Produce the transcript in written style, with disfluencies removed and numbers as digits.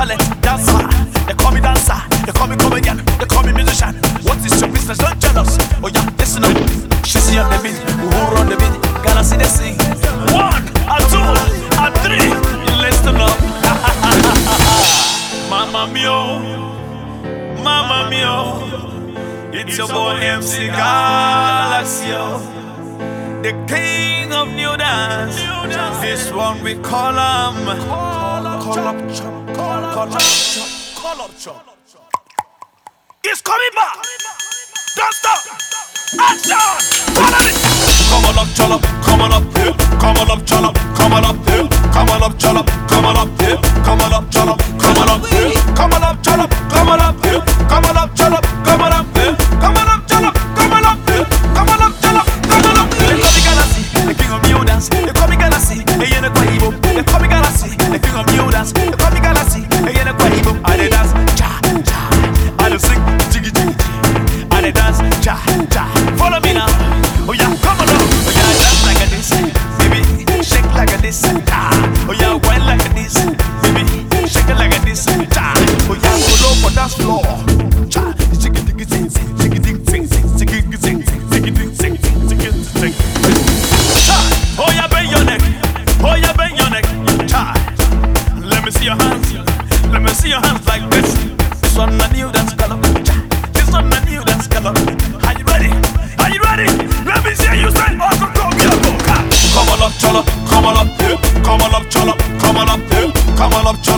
talent, dancer. They call me dancer, they call me comedian, they call me musician. What is your business? Don't jealous. Oh yeah, listen up. She see on the beat, who run the beat? Gotta see the sing. 1, 2, 3. Listen up. Mama mio, mama mio. It's your boy MC Galaxy, the king of new dance. This one we call him Call Up Chop, Call Up Chop, Call Up Chop. He's coming back. Don't stop. Action. Follow it. Come on up, chop, come on up here. Come on up, chop, come on up here. Come on up, chop, come on up here. Come on up, chop, come on up here. Come on up, chop, come on up here. Come on up, chop, come on up here. Come on up, chop, come on up here. Come on up, chop, come on up here. They call me Galaxy, the king of new dance. They call me Galaxy, the yen of Quaibo. They call me Galaxy, the king of new dance. They call me Galaxy, the yen of Quaibo. I dey dance, cha cha. I dey sing, jiggy jiggy. I dey dance, cha cha. Follow me now. Oh yeah, come on up. Oh yeah, dance like a this, baby. Shake like a this, cha. Oh yeah, wine like a this, baby. Shake it like a this, cha. Oh yeah, go low for dance floor, cha. Jiggy jiggy sing, jiggy jiggy sing, jiggy sing, jiggy jiggy sing, jiggy sing. Cha. Oh yeah, bend your neck. Oh yeah, bend your neck, cha. Let me see your hands. Let me see your hands like this. This one a new dance color, cha. This one a new dance color. Are you ready? Are you ready? Let me see you say, oh, come here, go. Come on up, chola, come on up here. Come on up, chola, come on up here. Come on up, chola.